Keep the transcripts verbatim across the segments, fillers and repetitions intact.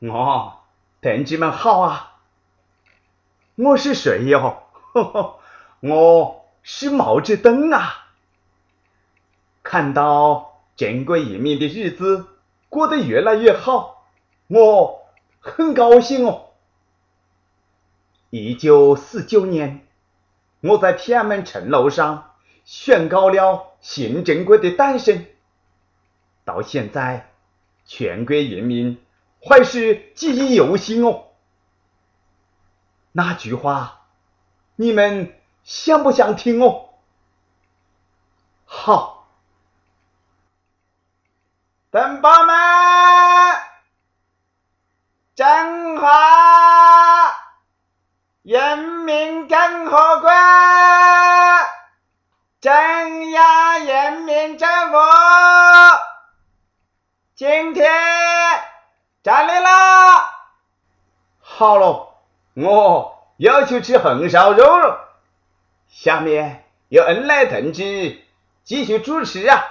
哦，同志们好啊！我是谁哟？呵呵，我是毛泽东啊！看到中国人民的日子过得越来越好，我很高兴哦。一九四九年，我在天安门城楼上宣告了新中国的诞生。到现在，全国人民还是记忆犹新哦。那句话，你们想不想听哦？好，同胞们，中华人民共和国中央人民政府今天站立啦！好了，我要去吃红烧肉了。下面由恩来同志继续主持啊。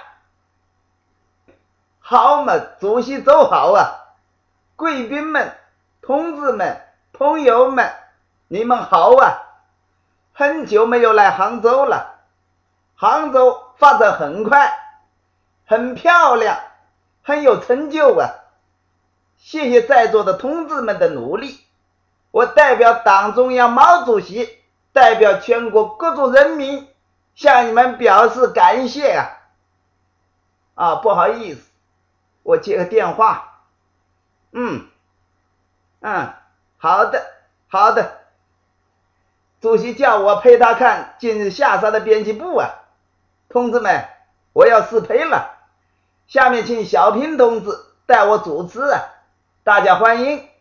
好嘛，主席走好啊！贵宾们、同志们、朋友们，你们好啊！很久没有来杭州了，杭州发展很快，很漂亮，很有成就啊！谢谢在座的同志们的努力，我代表党中央毛主席，代表全国各族人民向你们表示感谢啊！啊，不好意思，我接个电话。嗯，嗯，好的，好的。主席叫我陪他看今日下沙的编辑部啊。同志们，我要失陪了。下面请小平同志带我主持啊，大家欢迎。